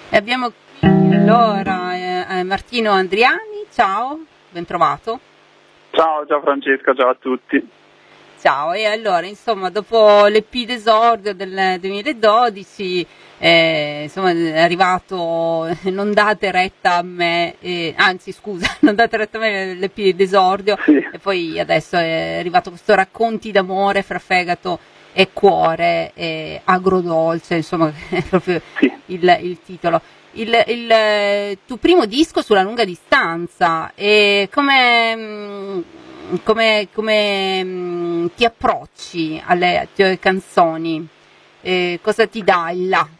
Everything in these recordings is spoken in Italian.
E abbiamo qui allora Martino Andriani, ciao, ben trovato. Ciao Francesca, ciao a tutti. Ciao, e allora insomma dopo l'EP d'esordio del 2012 insomma è arrivato Non date retta a me, anzi scusa, Non date retta a me l'EP d'esordio, Sì. E poi adesso è arrivato questo Racconti d'amore fra fegato e cuore, agrodolce, insomma è proprio Sì. il titolo. Il tuo primo disco sulla lunga distanza, e come ti approcci alle tue canzoni? Cosa ti dà il là?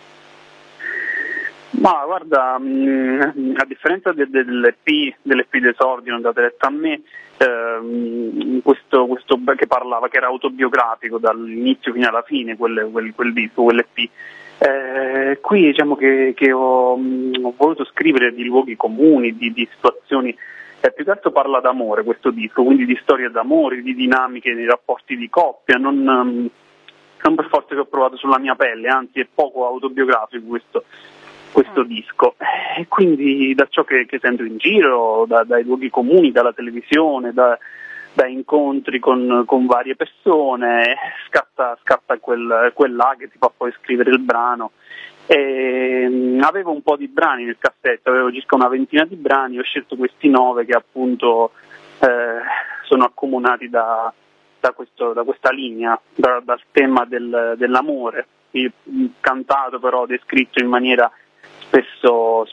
Ma guarda, a differenza dell'EP d'esordio Non date retta a me, questo che parlava, che era autobiografico dall'inizio fino alla fine, quel disco, quell'EP, qui diciamo che ho voluto scrivere di luoghi comuni, di situazioni, più che altro parla d'amore questo disco, quindi di storie d'amore, di dinamiche nei rapporti di coppia, non per forza che ho provato sulla mia pelle, anzi è poco autobiografico questo disco, e quindi da ciò che sento in giro, dai luoghi comuni, dalla televisione, da incontri con varie persone, scatta quel là che ti fa poi scrivere il brano. E avevo un po' di brani nel cassetto, avevo circa una ventina di brani, ho scelto questi 9 che appunto sono accomunati da questa linea, dal tema dell'amore, cantato però descritto in maniera spesso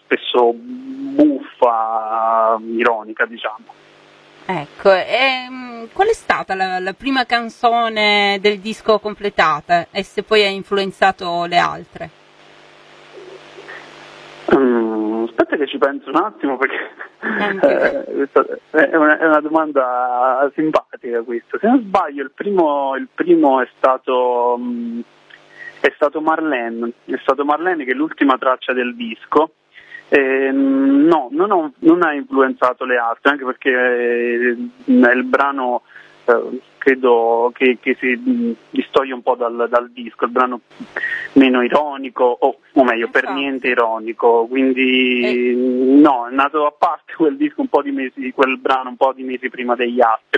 buffa, ironica, diciamo. Ecco, qual è stata la prima canzone del disco completata, e se poi ha influenzato le altre? Aspetta che ci penso un attimo, perché è una domanda simpatica questa. Se non sbaglio il primo è stato Marlene, che è l'ultima traccia del disco. No, non ha influenzato le altre, anche perché il brano credo che si distoglie un po' dal disco, il brano meno ironico, o meglio, per niente ironico, quindi no, è nato a parte quel disco quel brano un po' di mesi prima degli altri,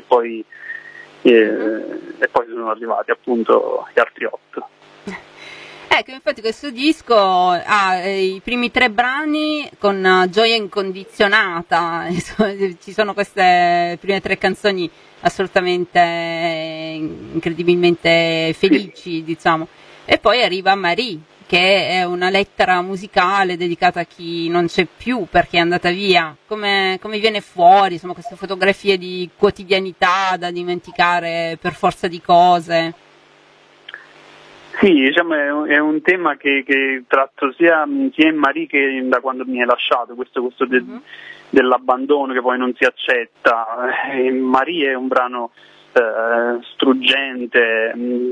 e poi sono arrivati appunto gli altri 8. Ecco, infatti questo disco ha i primi 3 brani con Gioia incondizionata, ci sono queste prime 3 canzoni assolutamente incredibilmente felici, diciamo, e poi arriva Marie, che è una lettera musicale dedicata a chi non c'è più perché è andata via. Come viene fuori, insomma, queste fotografie di quotidianità da dimenticare per forza di cose? Sì, diciamo è un tema che tratto sia in Marie che da quando mi hai lasciato, questo dell'abbandono che poi non si accetta. Marie è un brano struggente,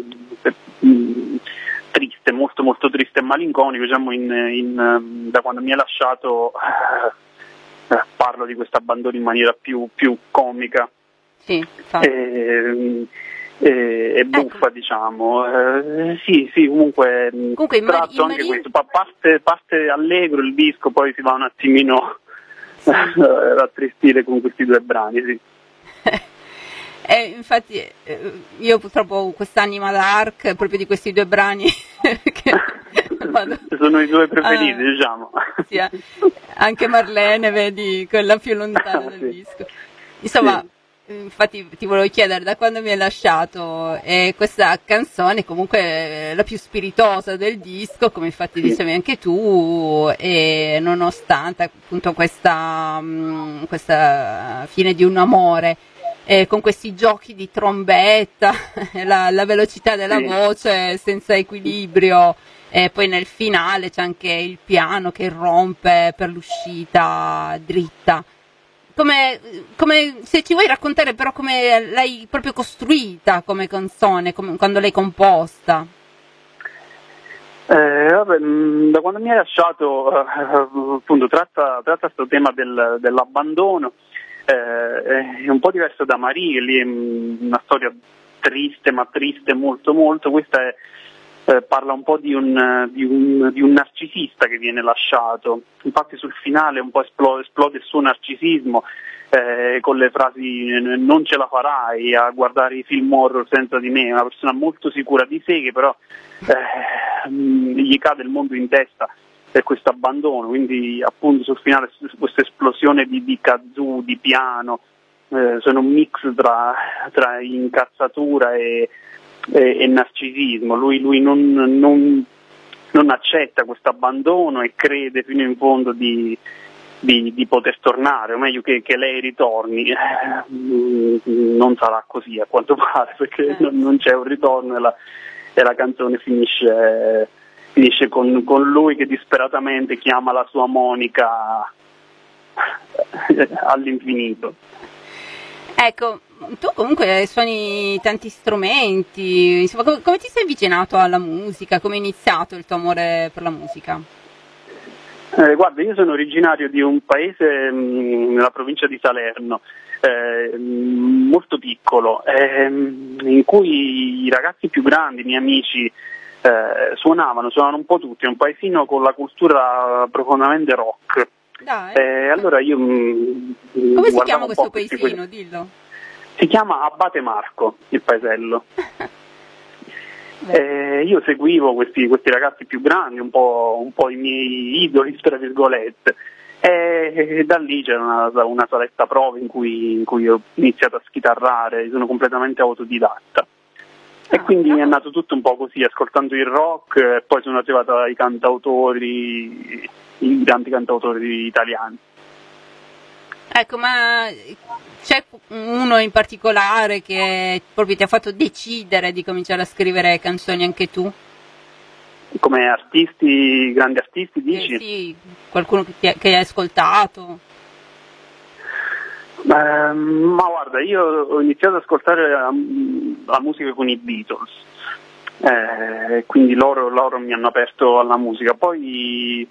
triste, molto molto triste e malinconico, diciamo da quando mi hai lasciato parlo di questo abbandono in maniera più comica. Sì, e buffa, diciamo. Sì, comunque tratto anche questo, parte allegro il disco, poi si va un attimino a rattristire con questi 2 brani, sì. Infatti io purtroppo ho quest'anima dark proprio di questi 2 brani che sono i 2 preferiti, diciamo. Sì, anche Marlene, vedi, quella più lontana del disco. Insomma, sì. Infatti ti volevo chiedere da quando mi hai lasciato, questa canzone comunque è la più spiritosa del disco, come infatti dicevi anche tu, e nonostante appunto questa fine di un amore, con questi giochi di trombetta, la velocità della voce senza equilibrio, e poi nel finale c'è anche il piano che irrompe per l'uscita dritta. Come se ci vuoi raccontare però come l'hai proprio costruita come canzone, quando l'hai composta? Vabbè, da quando mi hai lasciato appunto tratta questo tema dell'abbandono, è un po' diverso da Marie, lì è una storia triste, ma triste molto molto. Questa parla un po' di un narcisista che viene lasciato, infatti sul finale un po' esplode il suo narcisismo con le frasi non ce la farai a guardare i film horror senza di me, una persona molto sicura di sé che però gli cade il mondo in testa per questo abbandono, quindi appunto sul finale questa esplosione di kazoo, di piano, sono un mix tra incazzatura e narcisismo. Lui non accetta questo abbandono e crede fino in fondo di poter tornare, o meglio che lei ritorni. Non sarà così a quanto pare, perché non c'è un ritorno e la canzone finisce con lui che disperatamente chiama la sua Monica all'infinito. Ecco, tu comunque suoni tanti strumenti, insomma, come ti sei avvicinato alla musica? Come è iniziato il tuo amore per la musica? Guarda, io sono originario di un paese nella provincia di Salerno, molto piccolo, in cui i ragazzi più grandi, i miei amici, suonavano un po' tutti, è un paesino con la cultura profondamente rock. Dai. Allora io come si chiama questo paesino? Dillo. Si chiama Abate Marco, il paesello. Io seguivo questi ragazzi più grandi, un po' i miei idoli, tra virgolette, e da lì c'era una saletta prove in cui ho iniziato a schitarrare, sono completamente autodidatta. E quindi è nato tutto un po' così, ascoltando il rock, e poi sono arrivato ai cantautori, i grandi cantautori italiani. Ecco, ma c'è uno in particolare che proprio ti ha fatto decidere di cominciare a scrivere canzoni anche tu? Come artisti, grandi artisti, dici? Sì, qualcuno che hai ascoltato? Ma guarda, io ho iniziato ad ascoltare la musica con i Beatles, quindi loro mi hanno aperto alla musica, poi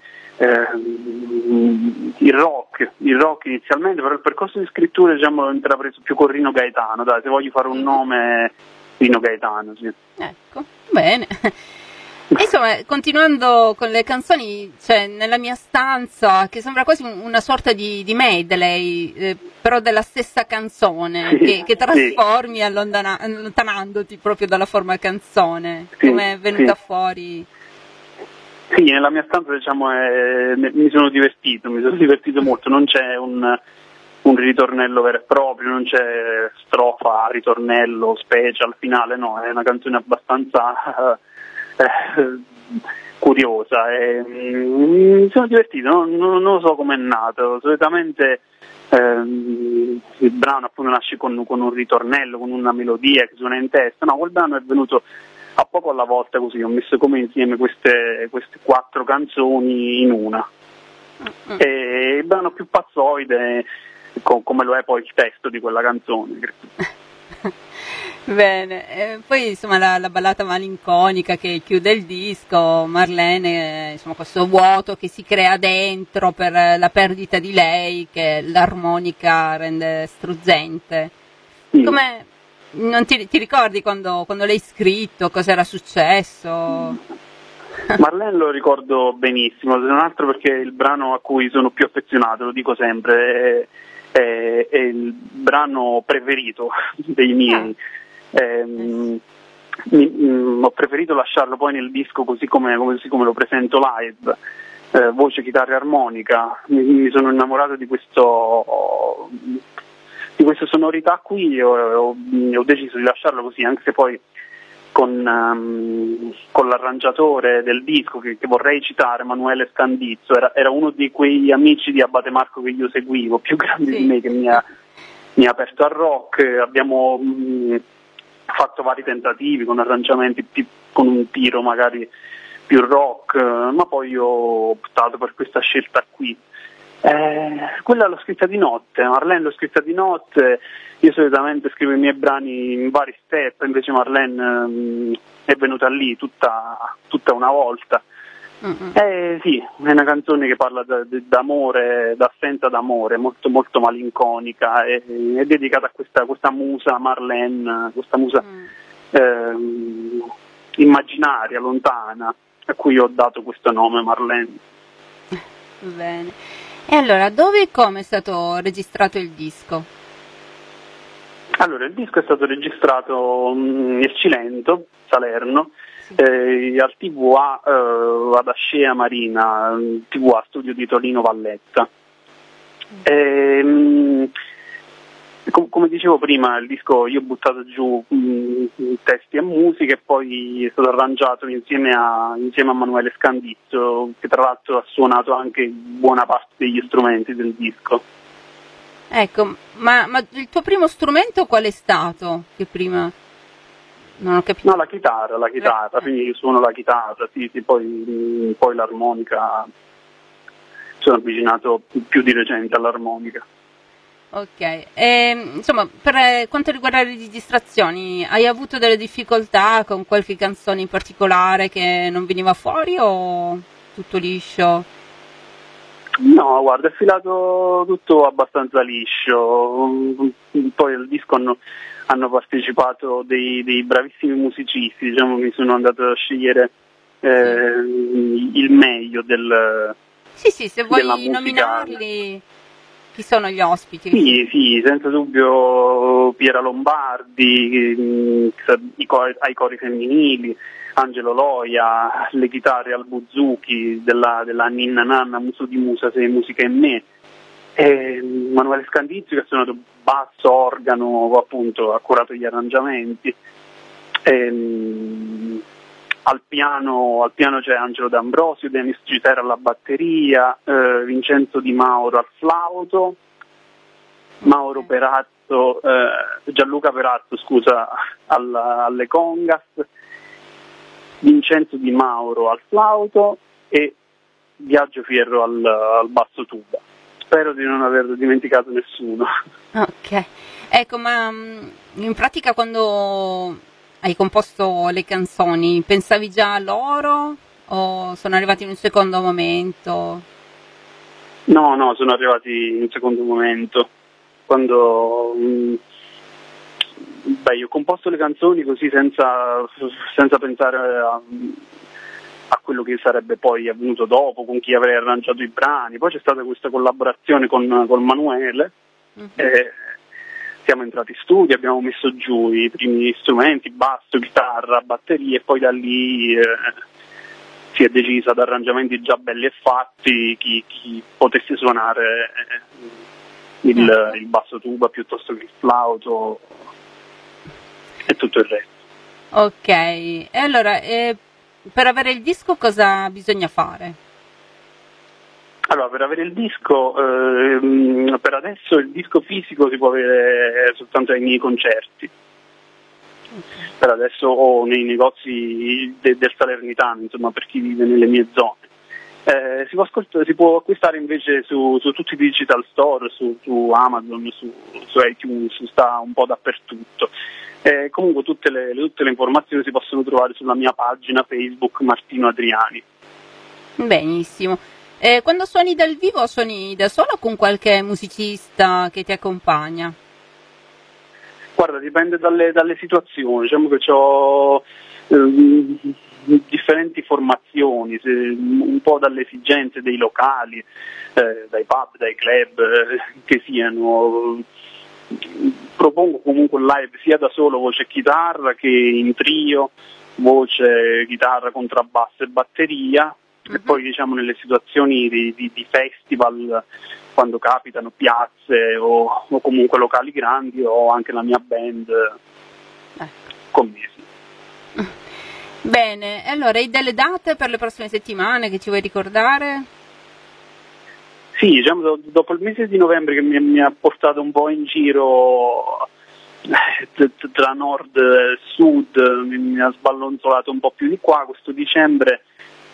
il rock inizialmente, però il percorso di scrittura diciamo l'ho intrapreso più con Rino Gaetano, dai, se voglio fare un nome, Rino Gaetano, sì. Ecco, bene. Insomma, continuando con le canzoni, cioè nella mia stanza, che sembra quasi una sorta di medley, però della stessa canzone, sì, che trasformi sì, allontanandoti proprio dalla forma canzone, sì, come è venuta sì, fuori. Sì, nella mia stanza diciamo mi sono divertito molto, non c'è un ritornello vero e proprio, non c'è strofa, ritornello, special, finale, no, è una canzone abbastanza curiosa e mi sono divertito, non lo so com'è nato. Solitamente il brano appunto nasce con un ritornello, con una melodia che suona in testa, no, quel brano è venuto a poco alla volta, così ho messo come insieme queste 4 canzoni in una. E il brano più pazzoide come lo è poi il testo di quella canzone. Bene, poi insomma la ballata malinconica che chiude il disco, Marlene, insomma questo vuoto che si crea dentro per la perdita di lei, che l'armonica rende struggente. Sì. Come non ti ricordi quando l'hai scritto, cosa era successo? Marlene lo ricordo benissimo, se non altro perché è il brano a cui sono più affezionato, lo dico sempre, è il brano preferito dei miei. Ho preferito lasciarlo poi nel disco così come lo presento live, voce, chitarra e armonica. Mi sono innamorato di questa sonorità qui e ho deciso di lasciarlo così, anche se poi con l'arrangiatore del disco che vorrei citare, Emanuele Scandizzo, era uno di quei amici di Abate Marco che io seguivo, più grandi sì, di me, che mi ha aperto al rock. Abbiamo fatto vari tentativi con arrangiamenti con un tiro magari più rock, ma poi ho optato per questa scelta qui. Quella l'ho scritta di notte, Marlene l'ho scritta di notte. Io solitamente scrivo i miei brani in vari step, invece Marlene è venuta lì tutta una volta. Sì, è una canzone che parla d'amore, d'assenza d'amore, molto molto malinconica, è dedicata a questa musa Marlene, questa musa immaginaria, lontana, a cui ho dato questo nome, Marlene. Bene. E allora, dove e come è stato registrato il disco? Allora, il disco è stato registrato nel Cilento, Salerno, al TVA ad Ascea Marina, TVA studio di Torino Valletta. Come dicevo prima, il disco io ho buttato giù testi e musiche e poi è stato arrangiato insieme a Manuele Scandizzo, che tra l'altro ha suonato anche buona parte degli strumenti del disco. Ecco, ma il tuo primo strumento qual è stato? Che prima non ho capito. No, la chitarra, quindi io suono la chitarra, sì, poi l'armonica, sono avvicinato più di recente all'armonica. Ok, insomma, per quanto riguarda le registrazioni, hai avuto delle difficoltà con qualche canzone in particolare che non veniva fuori o tutto liscio? No, guarda, è filato tutto abbastanza liscio, poi al disco hanno partecipato dei bravissimi musicisti, diciamo che sono andato a scegliere il meglio Sì, se vuoi della musica. nominarli, chi sono gli ospiti? Sì, senza dubbio Piera Lombardi, ai cori femminili, Angelo Loia, le chitarre al Buzuki della Ninna Nanna, Muso di Musa, Sei Musica in Me, Manuele Scandizio che ha suonato basso, organo, appunto ha curato gli arrangiamenti, al piano c'è Angelo D'Ambrosio, Denis Gitera alla batteria, Vincenzo Di Mauro al flauto, Mauro Perazzo, Gianluca Perazzo, scusa, alle congas, Vincenzo Di Mauro al flauto e Biagio Fierro al basso tuba. Spero di non aver dimenticato nessuno. Ok, ecco, ma in pratica quando hai composto le canzoni, pensavi già a loro o sono arrivati in un secondo momento? No, sono arrivati in un secondo momento. Quando io ho composto le canzoni così senza pensare a quello che sarebbe poi avvenuto dopo, con chi avrei arrangiato i brani. Poi c'è stata questa collaborazione con Manuele. Siamo entrati in studio, abbiamo messo giù i primi strumenti, basso, chitarra, batteria, e poi da lì si è deciso ad arrangiamenti già belli e fatti chi potesse suonare il basso tuba piuttosto che il flauto e tutto il resto. Ok, e allora per avere il disco cosa bisogna fare? Allora, per avere il disco, per adesso il disco fisico si può avere soltanto ai miei concerti. Per adesso o nei negozi del Salernitano, insomma, per chi vive nelle mie zone. Si può acquistare invece su tutti i digital store, su Amazon, su iTunes, sta un po' dappertutto. Comunque tutte le informazioni si possono trovare sulla mia pagina Facebook Martino Adriani. Benissimo. Quando suoni dal vivo suoni da solo o con qualche musicista che ti accompagna? Guarda, dipende dalle situazioni, diciamo che ho differenti formazioni, un po' dalle esigenze dei locali, dai pub, dai club, che siano. Propongo comunque un live sia da solo voce e chitarra che in trio, voce, chitarra, contrabbasso e batteria. E poi diciamo nelle situazioni di festival, quando capitano piazze o comunque locali grandi, ho anche la mia band con me. Sì. Bene, allora hai delle date per le prossime settimane che ci vuoi ricordare? Sì, diciamo dopo il mese di novembre che mi ha portato un po' in giro tra nord e sud, mi ha sballonzolato un po' più di qua, questo dicembre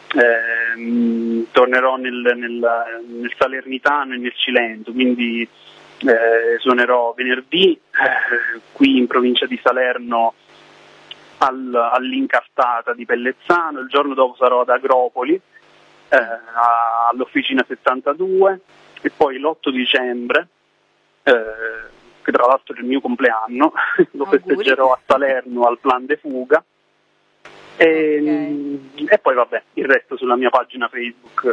tornerò nel Salernitano e nel Cilento, quindi suonerò venerdì qui in provincia di Salerno all'Incartata di Pellezzano, il giorno dopo sarò ad Agropoli all'Officina 72 e poi l'8 dicembre che tra l'altro è il mio compleanno lo festeggerò a Salerno al Plan de Fuga E poi vabbè, il resto sulla mia pagina Facebook.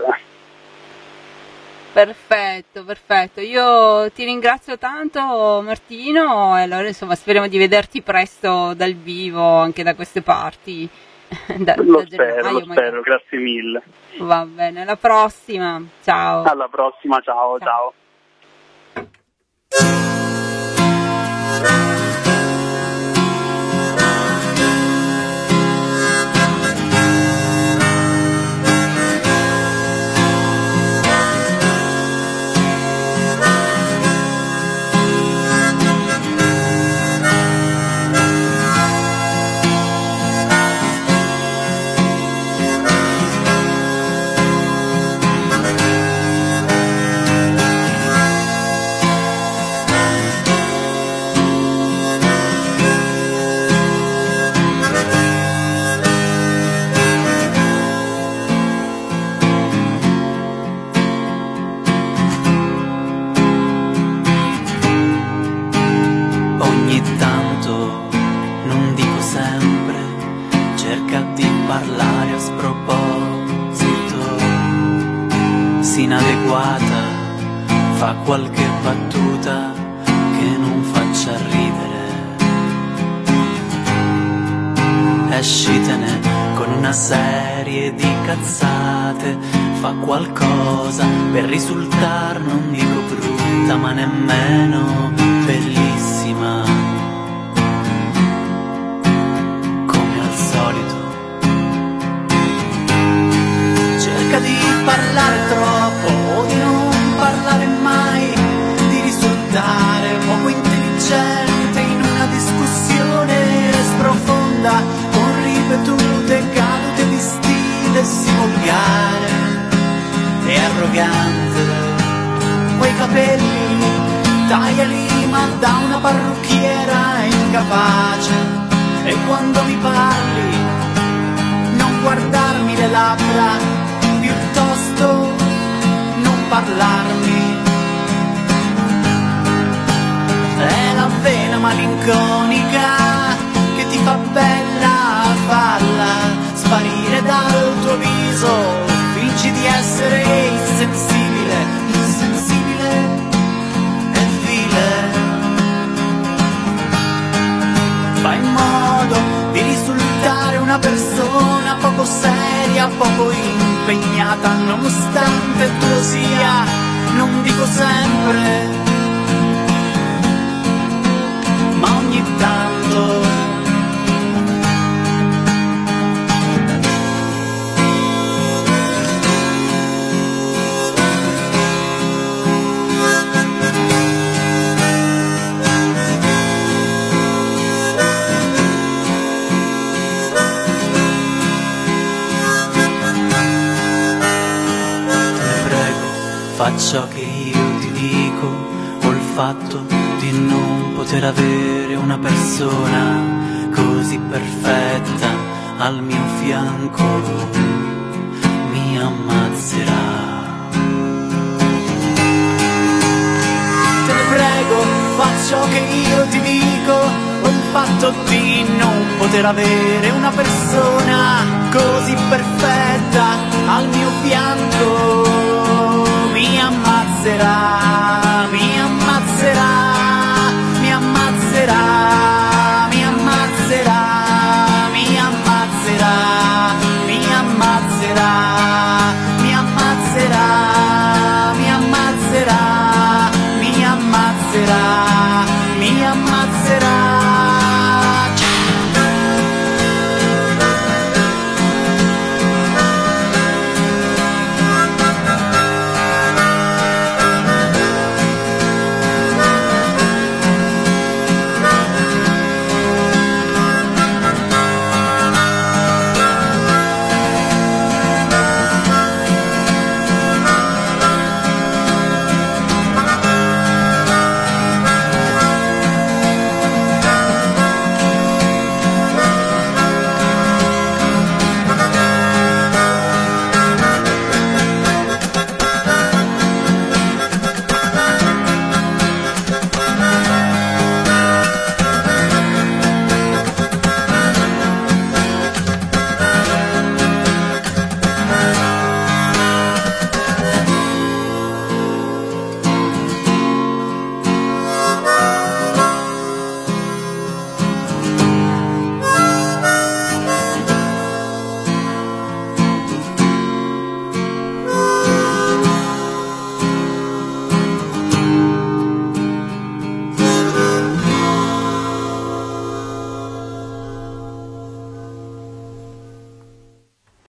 Perfetto, perfetto. Io ti ringrazio tanto Martino e allora insomma speriamo di vederti presto dal vivo anche da queste parti. Lo spero, grazie mille. Va bene, alla prossima. Ciao. Alla prossima, ciao. Ciao. Inadeguata, fa qualche battuta che non faccia ridere. Escitene con una serie di cazzate, fa qualcosa per risultare, non dico brutta, ma nemmeno bellissima. Come al solito cerca di parlare troppo o di non parlare mai, di risultare poco intelligente in una discussione sprofonda con ripetute cadute di stile sì volgare e arrogante. Quei capelli tagliali ma da una parrucchiera incapace, e quando mi parli non guardarmi le labbra, piuttosto non parlarmi. È la vena malinconica che ti fa bella, falla sparire dal tuo viso, fingi di essere insensibile, insensibile e vile. Fai in modo di risultare una persona poco seria, poco impegnata, nonostante tu lo sia, non dico sempre, ma ogni tanto. Fa ciò che io ti dico, o il fatto di non poter avere una persona così perfetta al mio fianco mi ammazzerà. Te ne prego, fa ciò che io ti dico, o il fatto di non poter avere una persona così perfetta al mio fianco